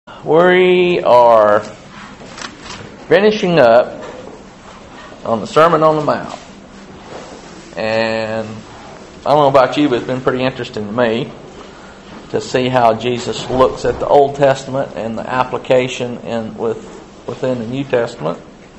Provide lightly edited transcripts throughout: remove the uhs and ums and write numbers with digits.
We are finishing up on the Sermon on the Mount. And I don't know about you, but it's been pretty interesting to me to see how Jesus looks at the Old Testament and the application within the New Testament.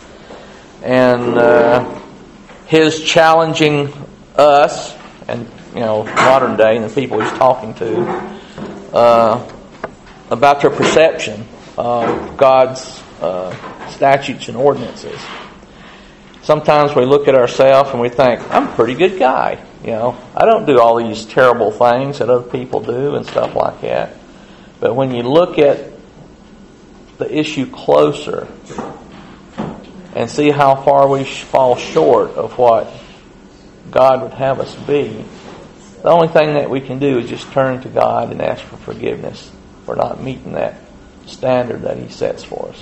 And his challenging us and, modern day and the people he's talking to about their perception of God's statutes and ordinances. Sometimes we look at ourselves and we think, I'm a pretty good guy. I don't do all these terrible things that other people do and stuff like that. But when you look at the issue closer and see how far we fall short of what God would have us be, the only thing that we can do is just turn to God and ask for forgiveness for not meeting that standard that He sets for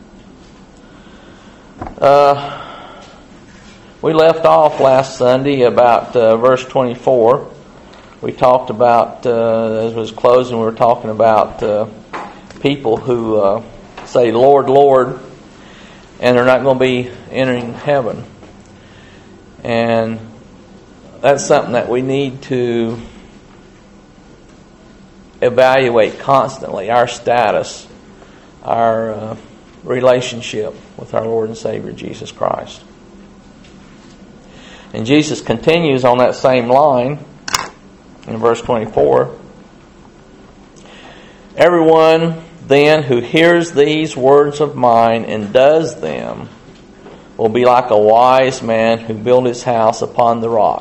us. We left off last Sunday about verse 24. We talked about, as it was closing, we were talking about people who say, Lord, Lord, and they're not going to be entering heaven. And that's something that we need to evaluate constantly, our status, our relationship with our Lord and Savior Jesus Christ. And Jesus continues on that same line in verse 24. Everyone then who hears these words of mine and does them will be like a wise man who built his house upon the rock.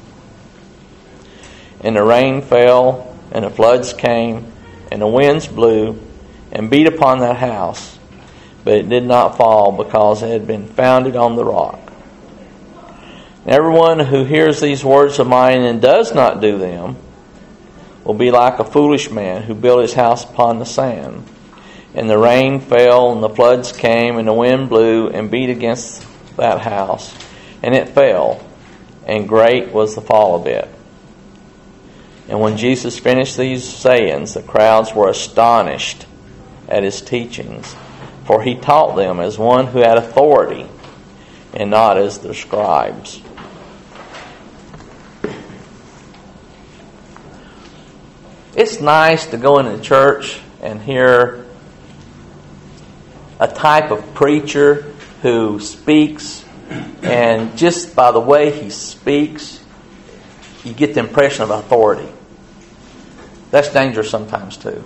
And the rain fell, and the floods came, and the winds blew, and beat upon that house, but it did not fall, because it had been founded on the rock. Everyone who hears these words of mine and does not do them will be like a foolish man who built his house upon the sand. And the rain fell, and the floods came, and the wind blew and beat against that house, and it fell, and great was the fall of it. And when Jesus finished these sayings, the crowds were astonished at His teachings, for He taught them as one who had authority, and not as their scribes. It's nice to go into church and hear a type of preacher who speaks, and just by the way he speaks, you get the impression of authority. That's dangerous sometimes too.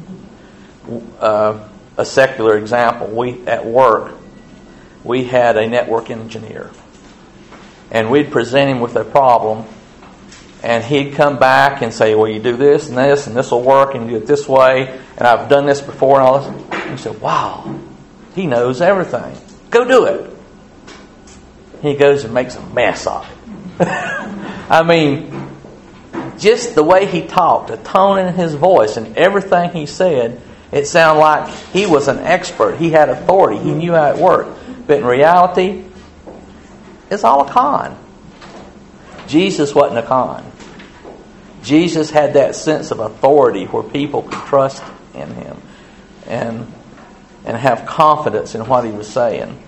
A secular example, at work, we had a network engineer. And we'd present him with a problem, and he'd come back and say, well, you do this and this will work, and you do it this way, and I've done this before, and all this. And he said, wow, he knows everything. Go do it. He goes and makes a mess of it. I mean, just the way he talked, the tone in his voice, and everything he said, it sounded like he was an expert. He had authority. He knew how it worked. But in reality, it's all a con. Jesus wasn't a con. Jesus had that sense of authority where people could trust in Him and have confidence in what He was saying.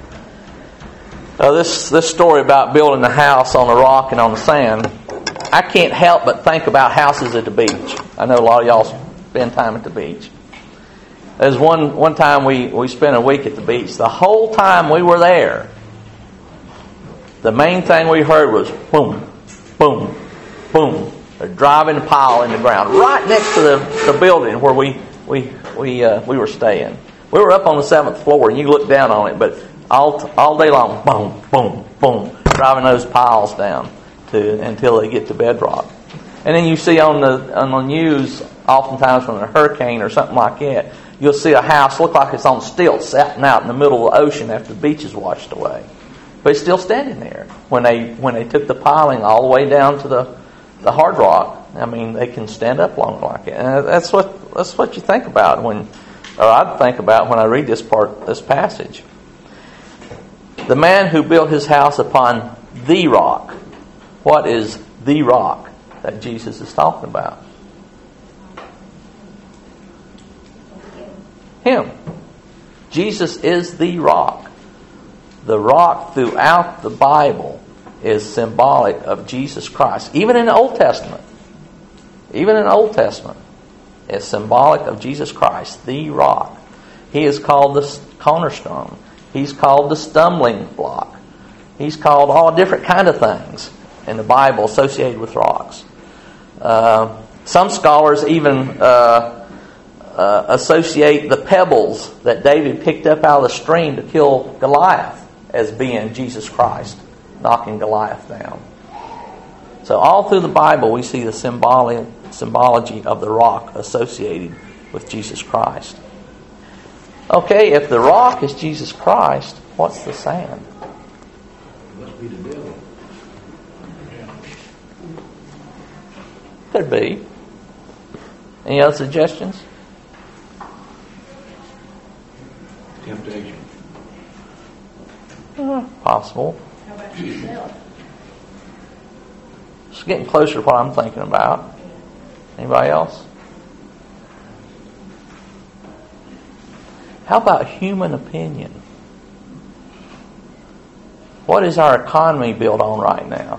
This story about building the house on the rock and on the sand, I can't help but think about houses at the beach. I know a lot of y'all spend time at the beach. There's one time we spent a week at the beach. The whole time we were there, the main thing we heard was boom, boom, boom. They're driving a pile in the ground right next to the building where we were staying. We were up on the 7th floor, and you look down on it, but all day long, boom, boom, boom, driving those piles down until they get to bedrock. And then you see on the news, oftentimes from a hurricane or something like that, you'll see a house look like it's on stilts sitting out in the middle of the ocean after the beach is washed away. But it's still standing there. When they took the piling all the way down to the hard rock, I mean, they can stand up longer like it. And that's what you think about I'd think about when I read this passage. The man who built his house upon the rock. What is the rock that Jesus is talking about? Him. Jesus is the rock. The rock throughout the Bible is symbolic of Jesus Christ. Even in the Old Testament. Even in the Old Testament. It's symbolic of Jesus Christ, the rock. He is called the cornerstone. He's called the stumbling block. He's called all different kind of things in the Bible associated with rocks. Some scholars even associate the pebbles that David picked up out of the stream to kill Goliath as being Jesus Christ, knocking Goliath down. So all through the Bible we see the symbology of the rock associated with Jesus Christ. Okay, if the rock is Jesus Christ, what's the sand? It must be the devil. Could be. Any other suggestions? Temptation. Possible. How about yourself? It's getting closer to what I'm thinking about. Anybody else? How about human opinion? What is our economy built on right now?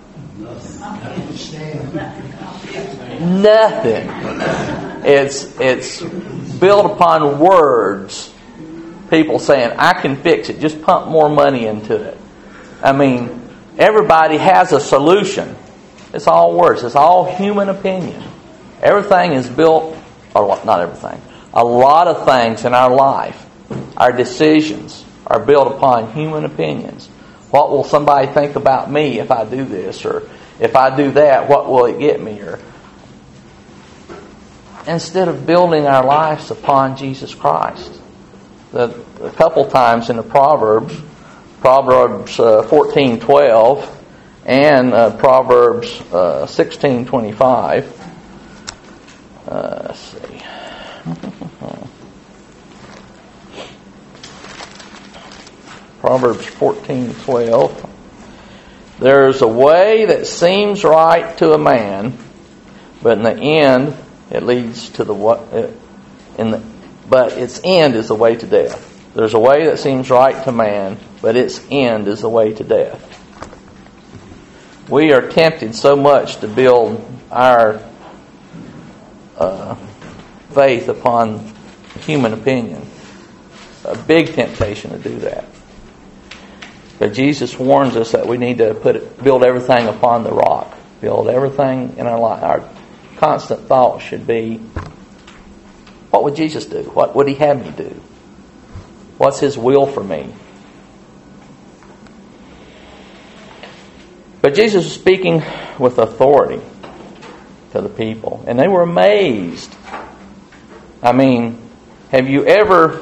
Nothing. It's built upon words. People saying, I can fix it. Just pump more money into it. I mean, everybody has a solution. It's all words. It's all human opinion. Everything is built, or not everything, a lot of things in our life, our decisions are built upon human opinions. What will somebody think about me if I do this? Or if I do that, what will it get me? Or instead of building our lives upon Jesus Christ. A couple times in the Proverbs 14:12 and Proverbs 16:25. Let's see. Proverbs 14:12. There's a way that seems right to a man, but in the end it leads to but its end is the way to death. There's a way that seems right to man, but its end is the way to death. We are tempted so much to build our faith upon human opinion. A big temptation to do that. But Jesus warns us that we need to build everything upon the rock. Build everything in our life. Our constant thought should be, what would Jesus do? What would He have me do? What's His will for me? But Jesus was speaking with authority to the people. And they were amazed. I mean, have you ever...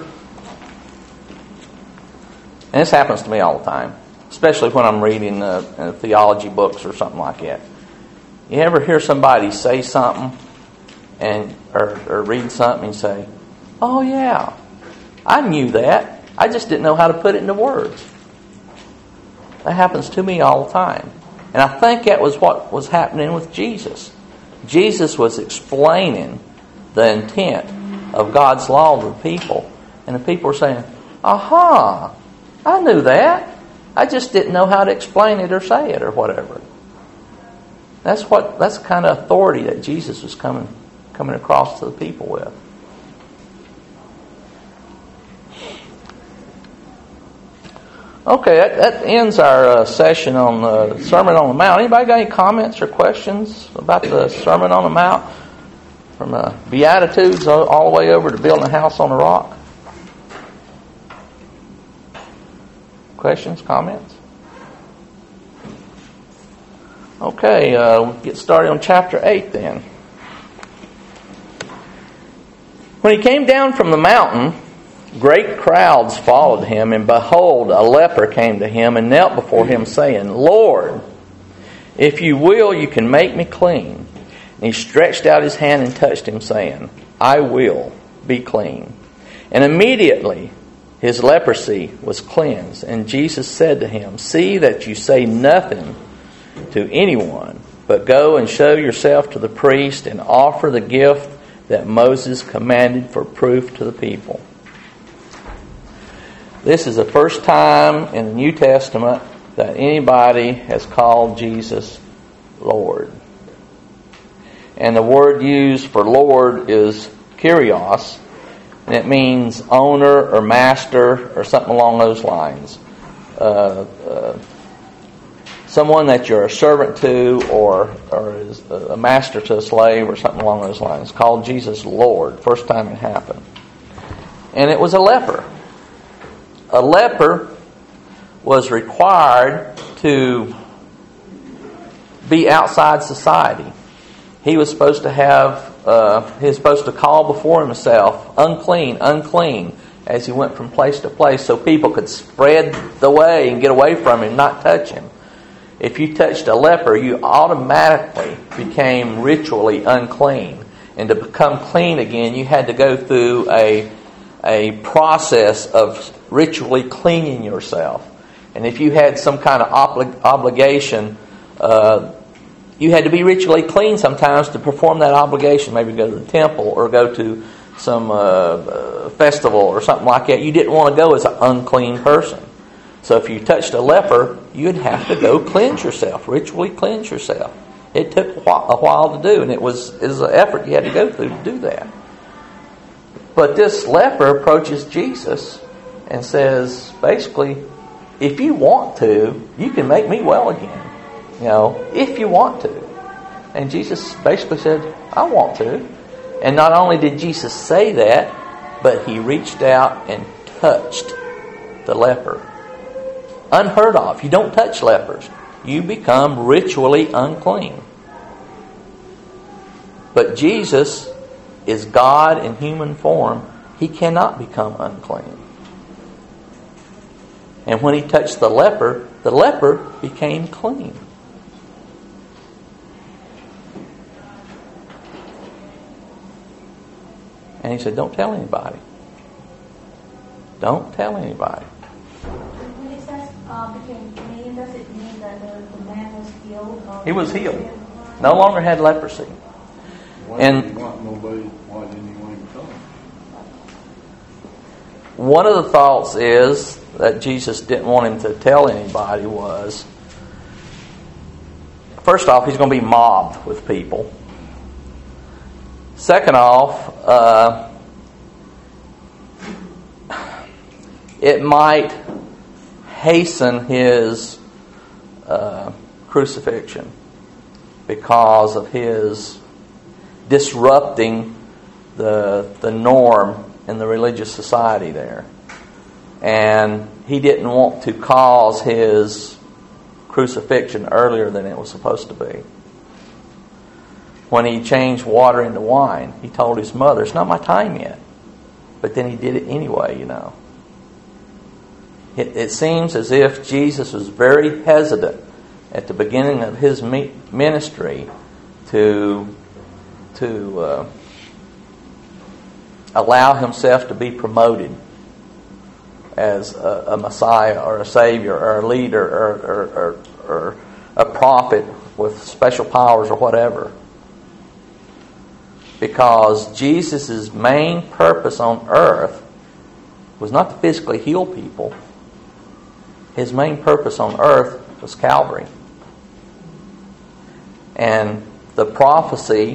And this happens to me all the time, especially when I'm reading theology books or something like that. You ever hear somebody say something or read something and say, oh yeah, I knew that. I just didn't know how to put it into words. That happens to me all the time. And I think that was what was happening with Jesus. Jesus was explaining the intent of God's law to the people. And the people were saying, aha, I knew that. I just didn't know how to explain it or say it or whatever. That's the kind of authority that Jesus was coming across to the people with. Okay, that ends our session on the Sermon on the Mount. Anybody got any comments or questions about the Sermon on the Mount? From Beatitudes all the way over to building a house on a rock? Questions, comments? Okay, we'll get started on chapter 8 then. When he came down from the mountain, great crowds followed him, and behold, a leper came to him and knelt before him, saying, Lord, if you will, you can make me clean. And he stretched out his hand and touched him, saying, I will be clean. And immediately his leprosy was cleansed. And Jesus said to him, see that you say nothing to anyone, but go and show yourself to the priest and offer the gift that Moses commanded for proof to the people. This is the first time in the New Testament that anybody has called Jesus Lord. And the word used for Lord is Kyrios, and it means owner or master or something along those lines. Someone that you're a servant to or is a master to a slave or something along those lines. Called Jesus Lord. First time it happened. And it was a leper. A leper was required to be outside society. He was supposed to he was supposed to call before himself, unclean, unclean, as he went from place to place so people could spread the way and get away from him, not touch him. If you touched a leper, you automatically became ritually unclean. And to become clean again, you had to go through a process of ritually cleaning yourself. And if you had some kind of obligation, you had to be ritually clean sometimes to perform that obligation. Maybe go to the temple or go to some festival or something like that. You didn't want to go as an unclean person. So if you touched a leper, you'd have to go cleanse yourself, ritually cleanse yourself. It took a while to do, and it was an effort you had to go through to do that. But this leper approaches Jesus and says, basically, if you want to, you can make me well again. If you want to. And Jesus basically said, I want to. And not only did Jesus say that, but he reached out and touched the leper. Unheard of. You don't touch lepers. You become ritually unclean. But Jesus is God in human form. He cannot become unclean. And when he touched the leper became clean. And he said, don't tell anybody. Don't tell anybody. When it says became clean, does it mean that the man was healed? He was healed. No longer had leprosy. Why didn't he want him to come? One of the thoughts is that Jesus didn't want him to tell anybody was, first off, he's going to be mobbed with people. Second off, it might hasten his crucifixion because of his disrupting the norm in the religious society there. And he didn't want to cause his crucifixion earlier than it was supposed to be. When he changed water into wine, he told his mother, it's not my time yet. But then he did it anyway, It seems as if Jesus was very hesitant at the beginning of his ministry to allow himself to be promoted as a Messiah or a Savior or a leader or a prophet with special powers or whatever. Because Jesus' main purpose on earth was not to physically heal people. His main purpose on earth was Calvary. And the prophecy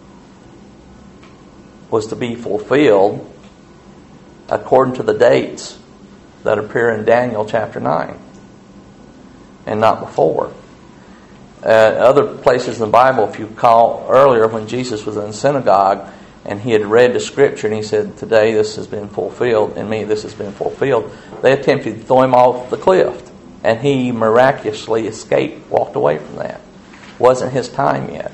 was to be fulfilled according to the dates that appear in Daniel chapter 9 and not before. Other places in the Bible, if you recall earlier when Jesus was in the synagogue and he had read the scripture and he said, today this has been fulfilled, in me this has been fulfilled, they attempted to throw him off the cliff. And he miraculously escaped, walked away from that. Wasn't his time yet.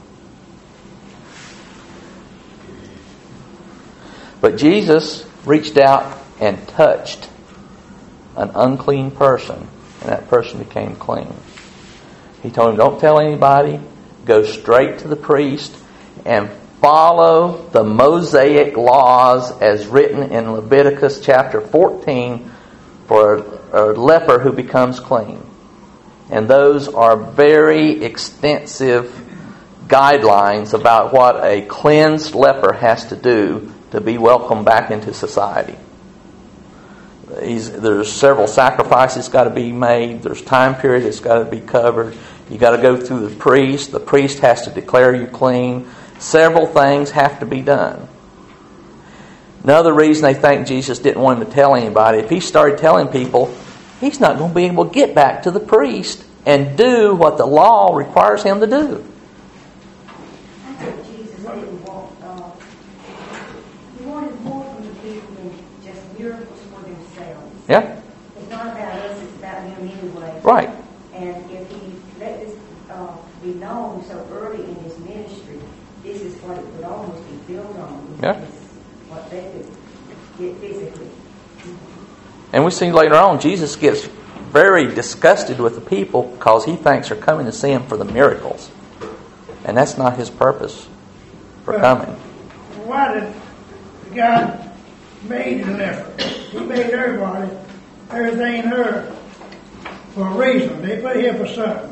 But Jesus reached out and touched an unclean person, and that person became clean. He told him, don't tell anybody, go straight to the priest and follow the Mosaic laws as written in Leviticus chapter 14 for a leper who becomes clean. And those are very extensive guidelines about what a cleansed leper has to do to be welcomed back into society. there's several sacrifices got to be made. There's time period that's got to be covered. You got to go through the priest. The priest has to declare you clean. Several things have to be done. Another reason they think Jesus didn't want him to tell anybody, if he started telling people, he's not going to be able to get back to the priest and do what the law requires him to do. I think Jesus didn't want, he wanted more from the people than just miracles for themselves. Yeah. It's not about us, it's about him anyway. Right. And if he let this be known so early in his ministry, this is what it would almost be built on. Yeah. What they could get physically. And we see later on, Jesus gets very disgusted with the people because he thinks they're coming to see him for the miracles. And that's not his purpose for coming. Why did God made the leper? He made everybody, everything her for a reason. They put here for something.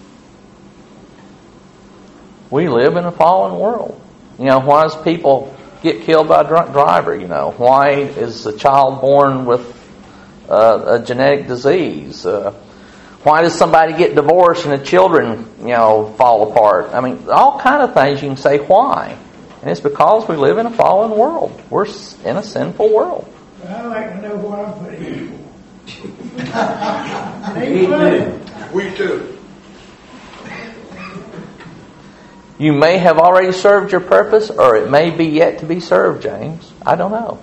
We live in a fallen world. Why does people get killed by a drunk driver? Why is a child born with a genetic disease? Why does somebody get divorced and the children, fall apart? I mean, all kind of things you can say why. And it's because we live in a fallen world. We're in a sinful world. I'd like to know what I'm putting in for. We too. You may have already served your purpose, or it may be yet to be served, James. I don't know.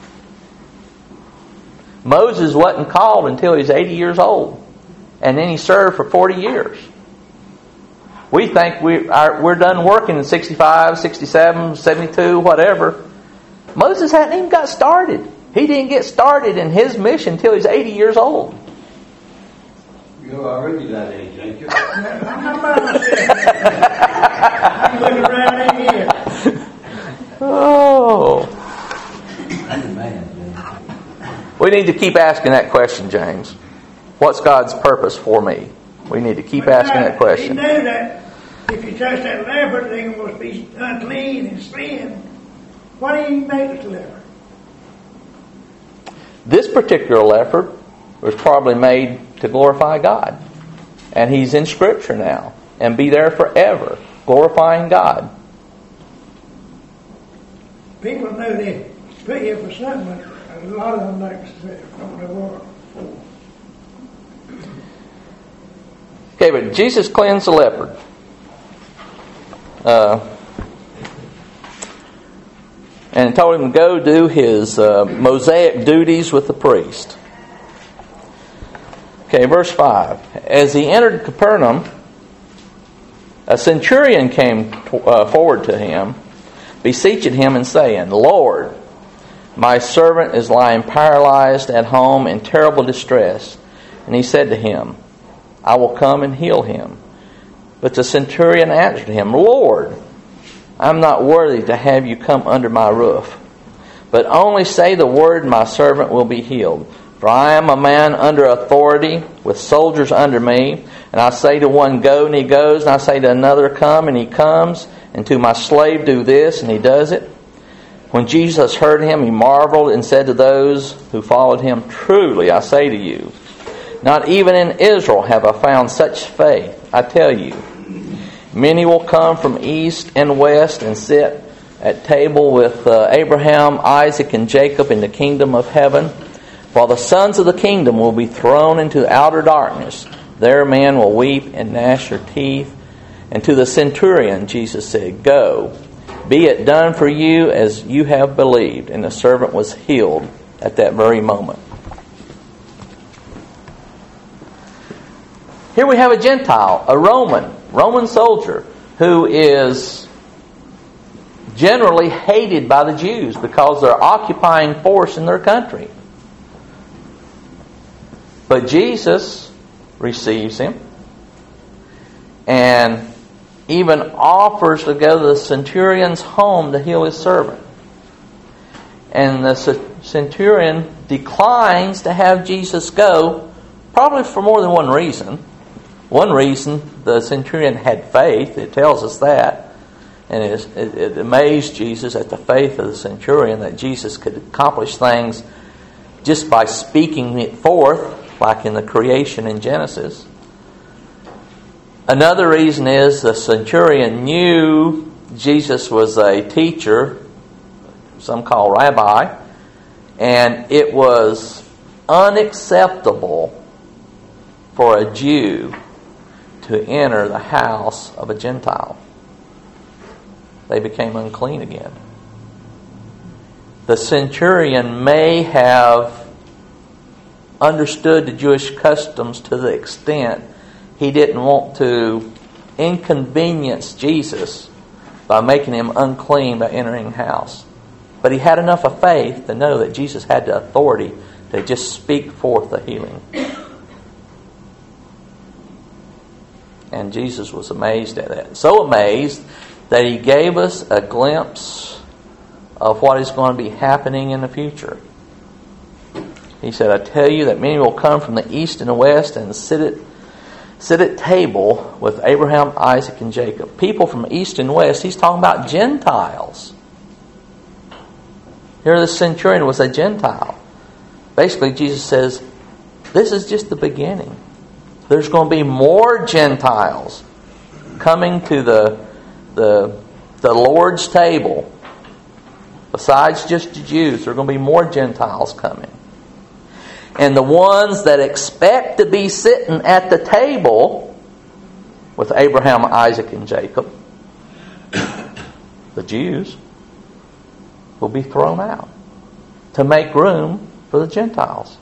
Moses wasn't called until he was 80 years old. And then he served for 40 years. We think we're done working in 65, 67, 72, whatever. Moses hadn't even got started. He didn't get started in his mission until he's 80 years old. You're already that age, ain't you? I'm not by myself. I'm looking around in here. Oh. Man, We need to keep asking that question, James. What's God's purpose for me? We need to keep asking that question. He knew that if you touch that leper, they're going to be unclean and sin. Why did he make this leper? This particular leper was probably made to glorify God. And he's in Scripture now. And be there forever, glorifying God. People know they put here for something, but a lot of them don't know what. Okay, but Jesus cleansed the leper. And told him to go do his Mosaic duties with the priest. Okay, verse 5. As he entered Capernaum, a centurion came forward to him, beseeching him and saying, Lord, my servant is lying paralyzed at home in terrible distress. And he said to him, I will come and heal him. But the centurion answered him, Lord, I am not worthy to have you come under my roof. But only say the word, and my servant will be healed. For I am a man under authority, with soldiers under me. And I say to one, go, and he goes. And I say to another, come, and he comes. And to my slave, do this, and he does it. When Jesus heard him, he marveled and said to those who followed him, truly, I say to you, not even in Israel have I found such faith. I tell you, many will come from east and west and sit at table with Abraham, Isaac, and Jacob in the kingdom of heaven, while the sons of the kingdom will be thrown into outer darkness. There men will weep and gnash their teeth. And to the centurion, Jesus said, go, be it done for you as you have believed. And the servant was healed at that very moment. Here we have a Gentile, a Roman soldier, who is generally hated by the Jews because they're occupying force in their country. But Jesus receives him and even offers to go to the centurion's home to heal his servant. And the centurion declines to have Jesus go, probably for more than one reason. One reason, the centurion had faith. It tells us that. And it amazed Jesus at the faith of the centurion that Jesus could accomplish things just by speaking it forth, like in the creation in Genesis. Another reason is the centurion knew Jesus was a teacher, some call rabbi, and it was unacceptable for a Jew to enter the house of a Gentile. They became unclean again. The centurion may have understood the Jewish customs to the extent he didn't want to inconvenience Jesus by making him unclean by entering the house. But he had enough of faith to know that Jesus had the authority to just speak forth the healing. And Jesus was amazed at that. So amazed that he gave us a glimpse of what is going to be happening in the future. He said, I tell you that many will come from the east and the west and sit at table with Abraham, Isaac, and Jacob. People from east and west, he's talking about Gentiles. Here the centurion was a Gentile. Basically, Jesus says, this is just the beginning. There's going to be more Gentiles coming to the Lord's table. Besides just the Jews, there are going to be more Gentiles coming. And the ones that expect to be sitting at the table with Abraham, Isaac, and Jacob, the Jews, will be thrown out to make room for the Gentiles.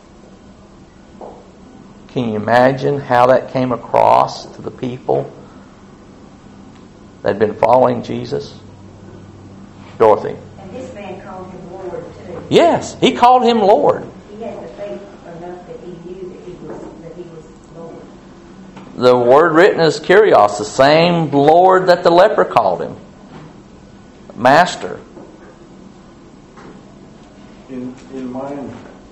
Can you imagine how that came across to the people that had been following Jesus? Dorothy. And this man called him Lord too. Yes, he called him Lord. He had the faith enough that he knew that he was Lord. The word written is Kyrios, the same Lord that the leper called him. Master. In mine,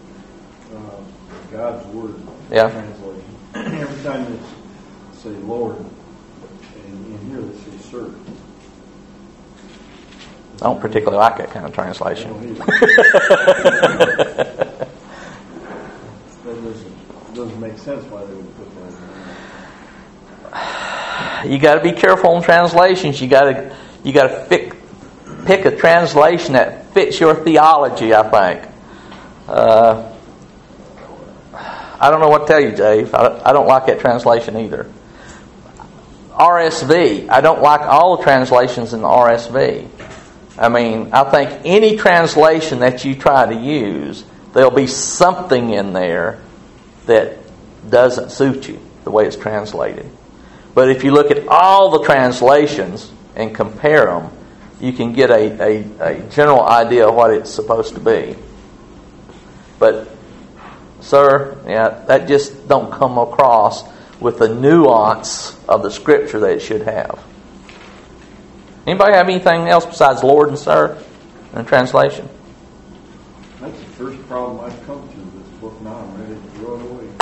God's Word translation, every time they say Lord, and in here they say Sir. I don't particularly like that kind of translation. That doesn't make sense why they would put that in. You got to be careful on translations. You got to pick a translation that fits your theology, I think. I don't know what to tell you, Dave. I don't like that translation either. RSV. I don't like all the translations in the RSV. I mean, I think any translation that you try to use, there'll be something in there that doesn't suit you, the way it's translated. But if you look at all the translations and compare them, you can get a general idea of what it's supposed to be. But, sir, that just don't come across with the nuance of the Scripture that it should have. Anybody have anything else besides Lord and Sir in the translation? That's the first problem I've come to with this book. Now I'm ready to throw it away.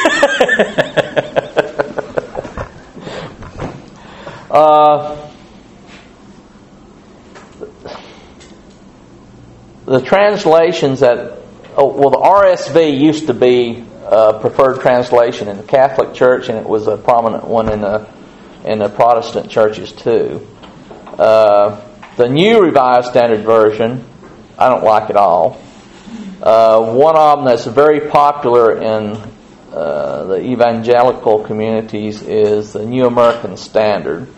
The translations that... the RSV used to be a preferred translation in the Catholic Church, and it was a prominent one in the Protestant churches too. The New Revised Standard Version, I don't like at all. One of them that's very popular in the evangelical communities is the New American Standard.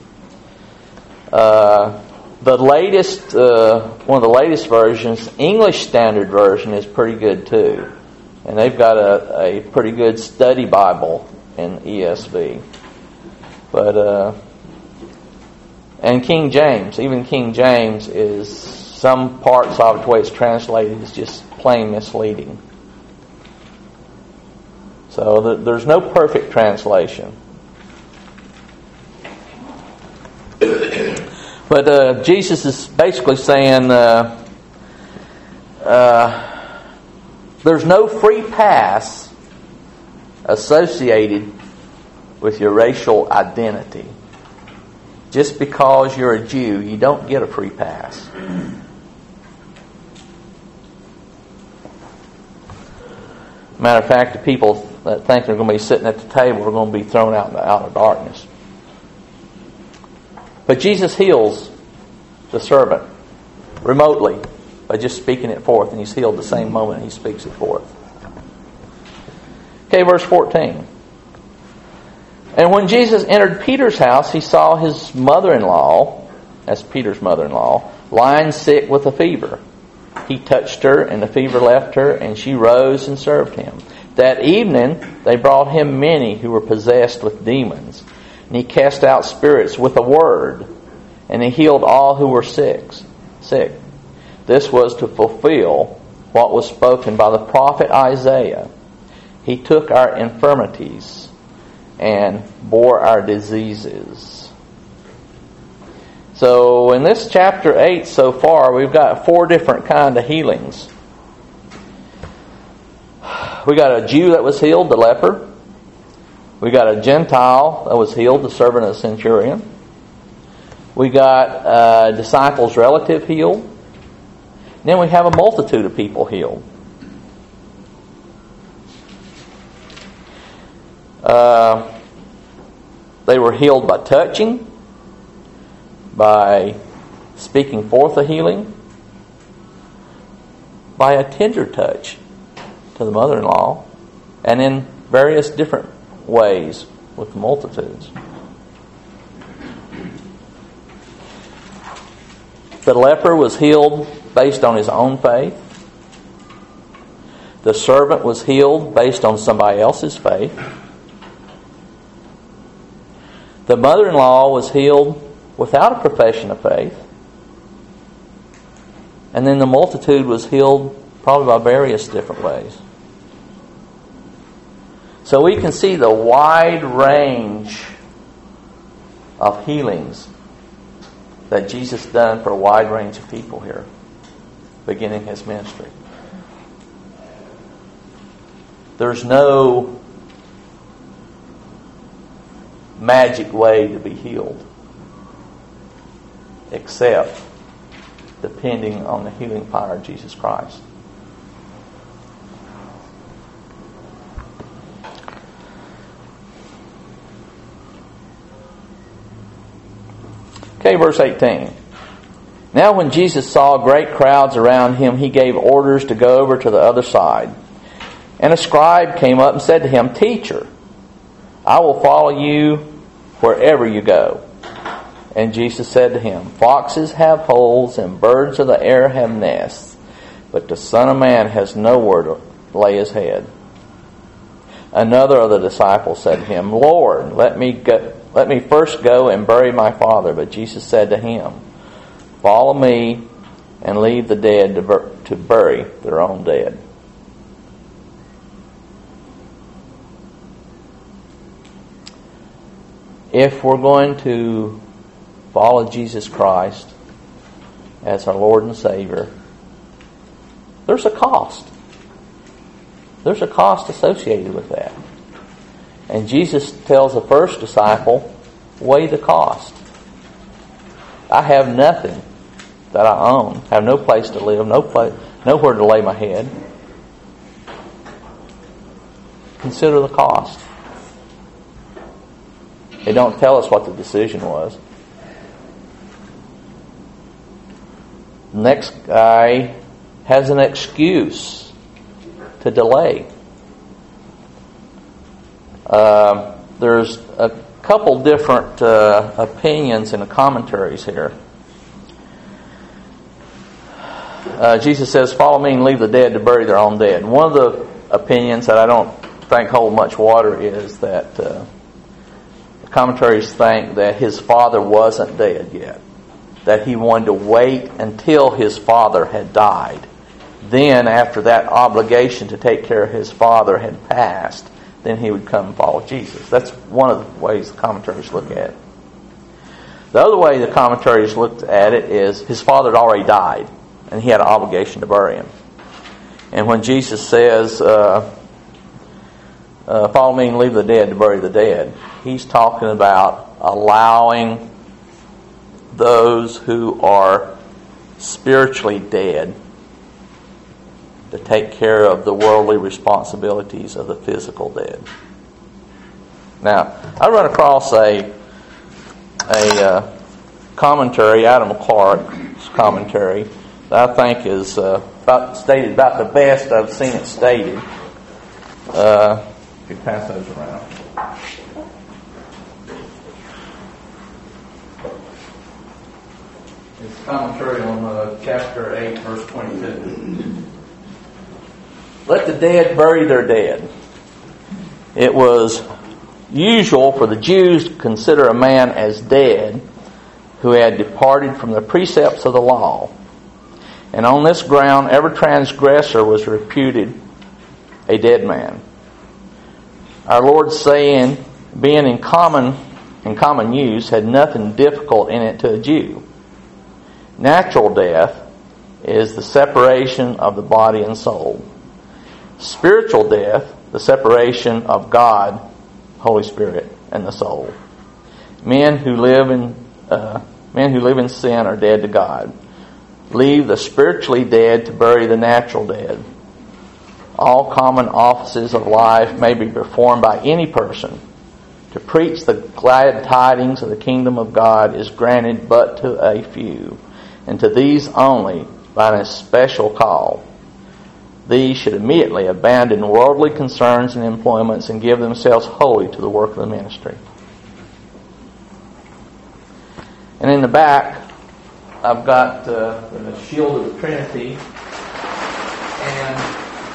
The latest, one of the latest versions, English Standard Version, is pretty good too. And they've got a pretty good study Bible in ESV. But, and King James, even King James is, some parts of it, the way it's translated, is just plain misleading. So there's no perfect translation. But Jesus is basically saying there's no free pass associated with your racial identity. Just because you're a Jew, you don't get a free pass. Matter of fact, the people that think they're going to be sitting at the table are going to be thrown out in the outer darkness. But Jesus heals the servant remotely by just speaking it forth, and he's healed the same moment he speaks it forth. Okay, verse 14. And when Jesus entered Peter's house, he saw his mother-in-law, that's Peter's mother-in-law, lying sick with a fever. He touched her, and the fever left her, and she rose and served him. That evening, they brought him many who were possessed with demons, and he cast out spirits with a word, and he healed all who were sick. This was to fulfill what was spoken by the prophet Isaiah. He took our infirmities and bore our diseases. So in this chapter 8 so far, we've got 4 different kind of healings. We got a Jew that was healed, the leper. We got a Gentile that was healed, the servant of the centurion. We got a disciple's relative healed. And then we have a multitude of people healed. They were healed by touching, by speaking forth a healing, by a tender touch to the mother-in-law, and in various different ways with the multitudes. The leper was healed based on his own faith. The servant was healed based on somebody else's faith. The mother-in-law was healed without a profession of faith. And then the multitude was healed probably by various different ways. So we can see the wide range of healings that Jesus done for a wide range of people here, beginning his ministry. There's no magic way to be healed, except depending on the healing power of Jesus Christ. Okay, verse 18. Now when Jesus saw great crowds around him, he gave orders to go over to the other side. And a scribe came up and said to him, "Teacher, I will follow you wherever you go." And Jesus said to him, "Foxes have holes and birds of the air have nests, but the Son of Man has nowhere to lay his head." Another of the disciples said to him, "Lord, let me first go and bury my father." But Jesus said to him, "Follow me and leave the dead to bury their own dead." If we're going to follow Jesus Christ as our Lord and Savior, there's a cost. There's a cost associated with that. And Jesus tells the first disciple, weigh the cost. I have nothing that I own. I have no place to live, nowhere to lay my head. Consider the cost. They don't tell us what the decision was. The next guy has an excuse to delay. There's a couple different opinions in the commentaries here. Jesus says, "Follow me and leave the dead to bury their own dead." One of the opinions that I don't think hold much water is that the commentaries think that his father wasn't dead yet, that he wanted to wait until his father had died. Then, after that obligation to take care of his father had passed, then he would come and follow Jesus. That's one of the ways the commentaries look at it. The other way the commentaries looked at it is his father had already died, and he had an obligation to bury him. And when Jesus says, "Follow me and leave the dead to bury the dead," he's talking about allowing those who are spiritually dead to take care of the worldly responsibilities of the physical dead. Now, I run across a commentary, Adam Clark's commentary, that I think is stated about the best I've seen it stated. If you pass those around. It's commentary on chapter 8, verse 22. Let the dead bury their dead. It was usual for the Jews to consider a man as dead who had departed from the precepts of the law. And on this ground, every transgressor was reputed a dead man. Our Lord's saying, being in common use, had nothing difficult in it to a Jew. Natural death is the separation of the body and soul. Spiritual death, the separation of God, Holy Spirit, and the soul. Men who live in sin are dead to God. Leave the spiritually dead to bury the natural dead. All common offices of life may be performed by any person. To preach the glad tidings of the kingdom of God is granted but to a few, and to these only by an especial call. These should immediately abandon worldly concerns and employments and give themselves wholly to the work of the ministry. And in the back, I've got the shield of the Trinity and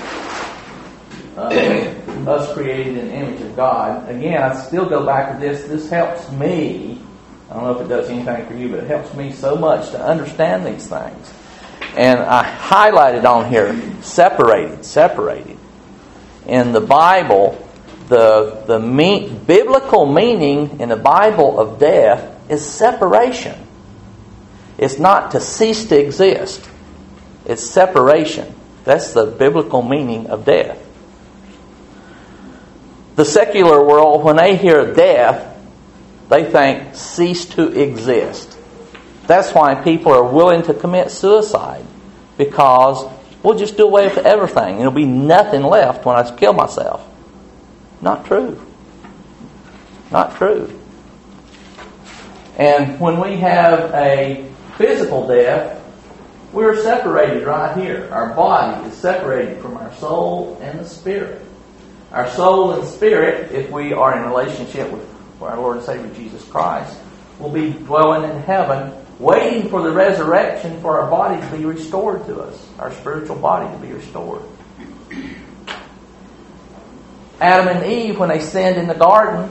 us created in the image of God. Again, I still go back to this. This helps me. I don't know if it does anything for you, but it helps me so much to understand these things. And I highlighted on here, separated. In the Bible, the biblical meaning in the Bible of death is separation. It's not to cease to exist. It's separation. That's the biblical meaning of death. The secular world, when they hear death, they think cease to exist. That's why people are willing to commit suicide, because we'll just do away with everything. There'll be nothing left when I kill myself. Not true. Not true. And when we have a physical death, we're separated right here. Our body is separated from our soul and the spirit. Our soul and spirit, if we are in relationship with our Lord and Savior Jesus Christ, will be dwelling in heaven, waiting for the resurrection for our body to be restored to us, our spiritual body to be restored. Adam and Eve, when they sinned in the garden,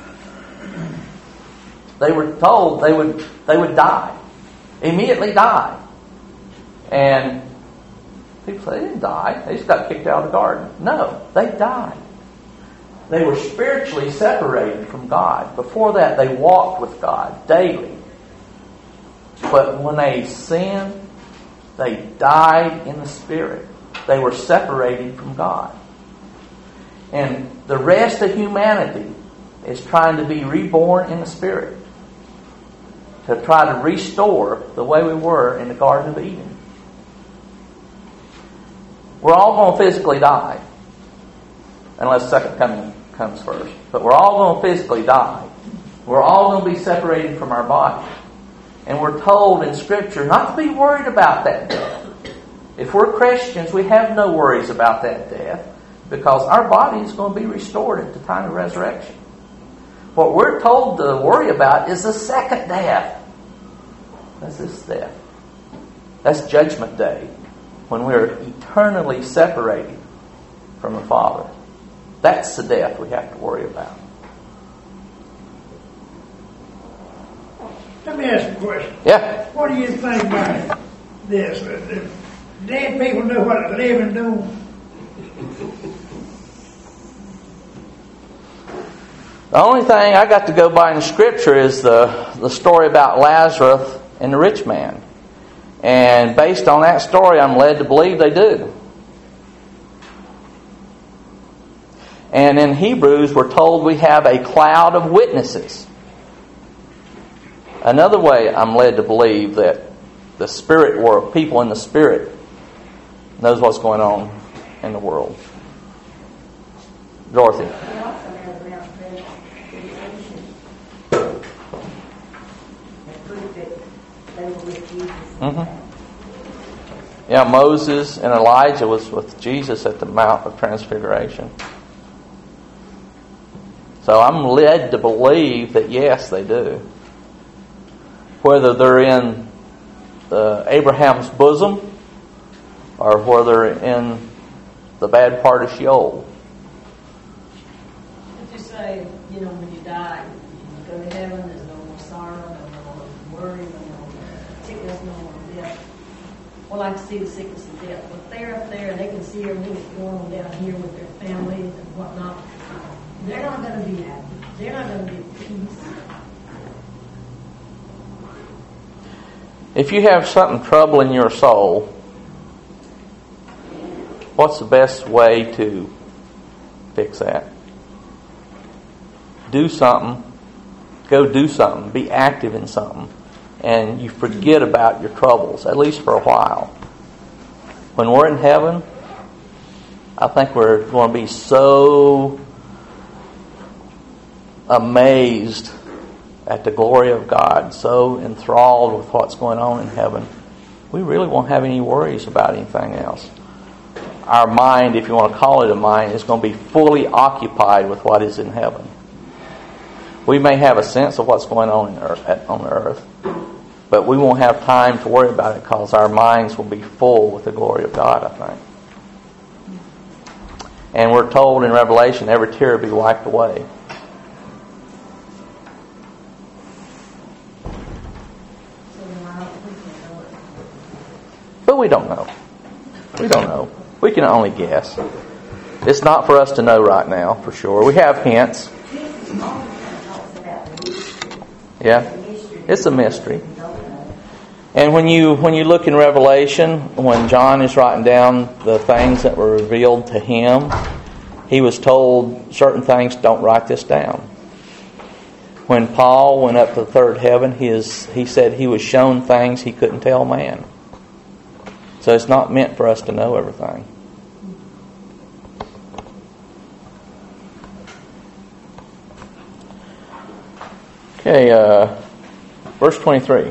they were told they would die, immediately die. And people say, they didn't die, they just got kicked out of the garden. No, they died. They were spiritually separated from God. Before that, they walked with God daily. But when they sinned, they died in the spirit. They were separated from God. And the rest of humanity is trying to be reborn in the spirit, to try to restore the way we were in the Garden of Eden. We're all going to physically die, unless the second coming comes first. But we're all going to physically die. We're all going to be separated from our body. And we're told in Scripture not to be worried about that death. If we're Christians, we have no worries about that death, because our body is going to be restored at the time of resurrection. What we're told to worry about is the second death. That's this death. That's Judgment Day, when we're eternally separated from the Father. That's the death we have to worry about. Let me ask you a question. Yeah. What do you think about this? If dead people know what the living do? The only thing I got to go by in Scripture is the story about Lazarus and the rich man. And based on that story, I'm led to believe they do. And in Hebrews, we're told we have a cloud of witnesses. Another way I'm led to believe that the spirit world, people in the spirit, knows what's going on in the world. Dorothy. They also have about predestination. That proof that they were with Jesus. Mm-hmm. Yeah, Moses and Elijah was with Jesus at the Mount of Transfiguration. So I'm led to believe that yes, they do. Whether they're in Abraham's bosom or whether in the bad part of Sheol. But you say, when you die, you go to heaven, there's no more sorrow, no more worry, no more sickness, no more death. Well, I can see the sickness and death. But they're up there and they can see everything that's going on down here with their families and whatnot. They're not going to be happy. They're not going to be at peace. If you have something troubling your soul, what's the best way to fix that? Do something. Go do something. Be active in something. And you forget about your troubles, at least for a while. When we're in heaven, I think we're going to be so amazed at the glory of God, so enthralled with what's going on in heaven, we really won't have any worries about anything else. Our mind, if you want to call it a mind, is going to be fully occupied with what is in heaven. We may have a sense of what's going on on earth, but we won't have time to worry about it because our minds will be full with the glory of God, I think. And we're told in Revelation, every tear will be wiped away. But we don't know. We don't know. We can only guess. It's not for us to know right now, for sure. We have hints. Yeah, it's a mystery. And when you look in Revelation, when John is writing down the things that were revealed to him, he was told certain things, don't write this down. When Paul went up to the third heaven, he said he was shown things he couldn't tell man. So it's not meant for us to know everything. Okay, verse 23.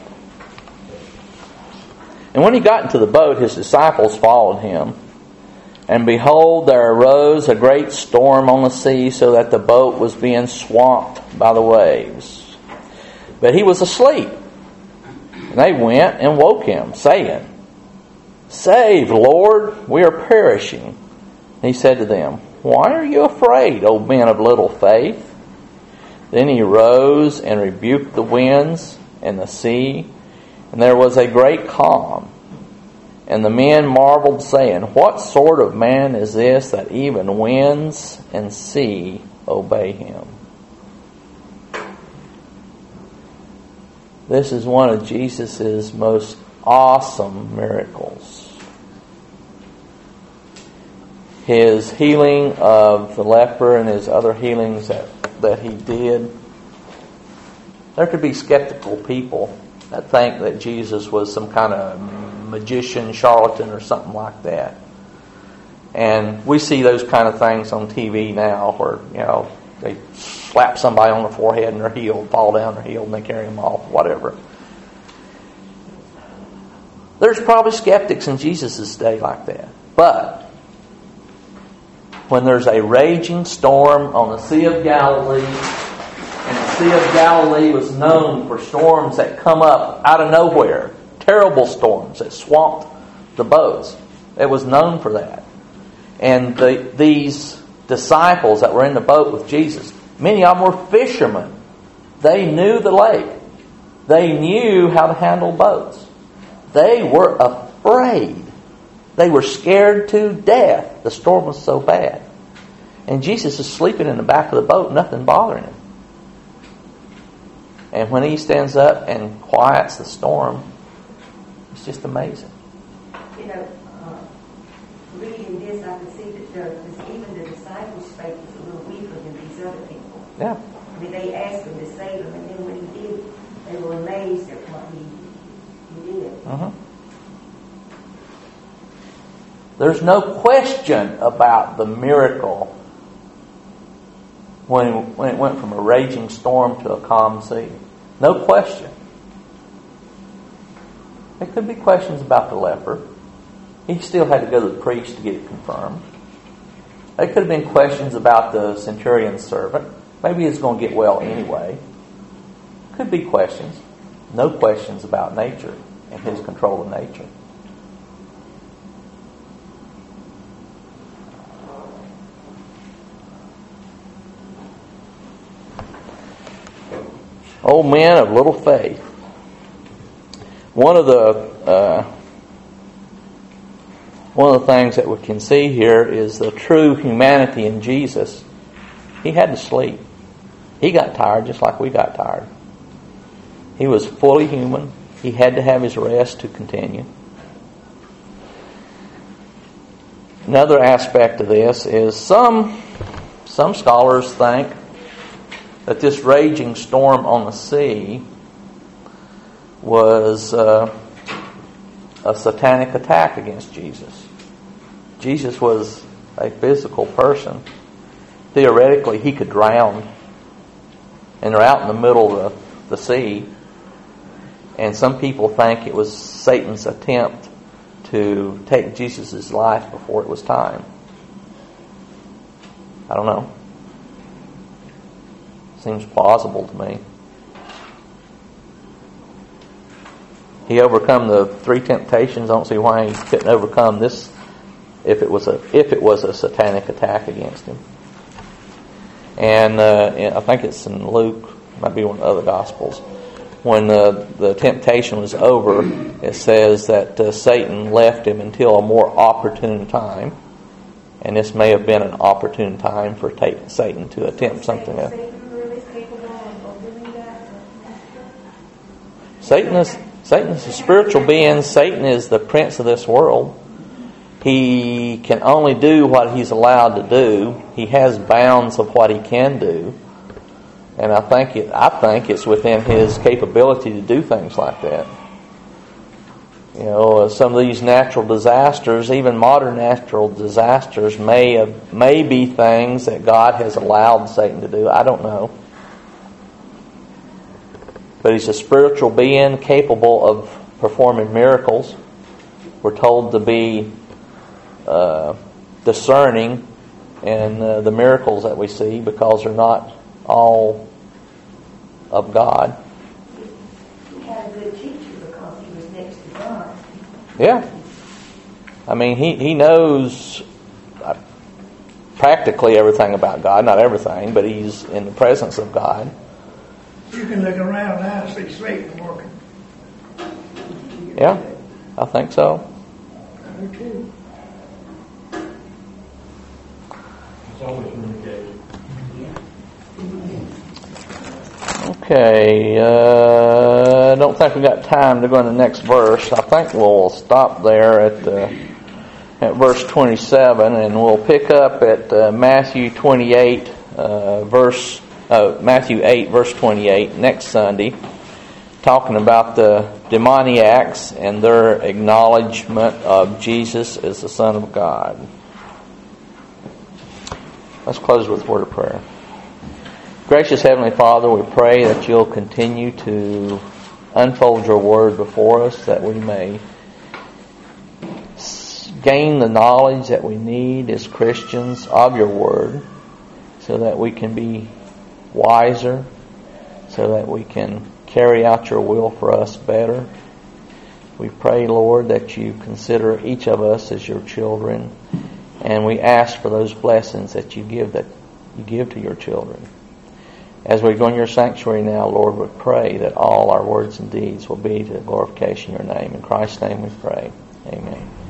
And when he got into the boat, his disciples followed him. And behold, there arose a great storm on the sea, so that the boat was being swamped by the waves. But he was asleep. And they went and woke him, saying, Save, Lord, we are perishing. And he said to them, Why are you afraid, O men of little faith? Then he rose and rebuked the winds and the sea, and there was a great calm. And the men marveled, saying, What sort of man is this that even winds and sea obey him? This is one of Jesus' most awesome miracles. His healing of the leper and his other healings that he did. There could be skeptical people that think that Jesus was some kind of magician, charlatan, or something like that. And we see those kind of things on TV now where, they slap somebody on the forehead and they're healed, fall down, they're healed, and they carry them off, whatever. There's probably skeptics in Jesus' day like that. But when there's a raging storm on the Sea of Galilee, and the Sea of Galilee was known for storms that come up out of nowhere, terrible storms that swamped the boats. It was known for that. And these disciples that were in the boat with Jesus, many of them were fishermen. They knew the lake. They knew how to handle boats. They were afraid. They were scared to death. The storm was so bad. And Jesus is sleeping in the back of the boat, nothing bothering him. And when he stands up and quiets the storm, it's just amazing. Reading this, I can see that even the disciples' faith was a little weaker than these other people. Yeah. I mean, they asked him to save them, and then when he did, they were amazed at what he did. Uh-huh. There's no question about the miracle when it went from a raging storm to a calm sea. No question. There could be questions about the leper. He still had to go to the priest to get it confirmed. There could have been questions about the centurion's servant. Maybe he's going to get well anyway. Could be questions. No questions about nature and his control of nature. O men of little faith. One of the things that we can see here is the true humanity in Jesus. He had to sleep. He got tired just like we got tired. He was fully human. He had to have his rest to continue. Another aspect of this is some scholars think that this raging storm on the sea was a satanic attack against Jesus. Jesus was a physical person. Theoretically, he could drown. And they're out in the middle of the sea. And some people think it was Satan's attempt to take Jesus' life before it was time. I don't know. Seems plausible to me. He overcome the 3 temptations. I don't see why he couldn't overcome this if it was a satanic attack against him. And I think it's in Luke, might be one of the other Gospels. When the temptation was over, it says that Satan left him until a more opportune time. And this may have been an opportune time for Satan to attempt something else. Satan is a spiritual being. Satan is the prince of this world. He can only do what he's allowed to do. He has bounds of what he can do. And I think it's within his capability to do things like that. You know, some of these natural disasters, even modern natural disasters, may be things that God has allowed Satan to do. I don't know. But he's a spiritual being capable of performing miracles. We're told to be discerning in the miracles that we see, because they're not all of God. He had a good teacher because he was next to God. Yeah. I mean, he knows practically everything about God. Not everything, but he's in the presence of God. You can look around now and see Satan working. Yeah, I think so. I do too. It's always communicated. Okay, I don't think we've got time to go in the next verse. I think we'll stop there at verse 27, and we'll pick up at Matthew 8, verse 28 next Sunday, talking about the demoniacs and their acknowledgement of Jesus as the Son of God. Let's close with a word of prayer. Gracious Heavenly Father, we pray that you'll continue to unfold your word before us, that we may gain the knowledge that we need as Christians of your word, so that we can be wiser, so that we can carry out your will for us better. We pray, Lord, that you consider each of us as your children, and we ask for those blessings that you give to your children. As we go in your sanctuary now, Lord, we pray that all our words and deeds will be to the glorification of your name. In Christ's name we pray. Amen.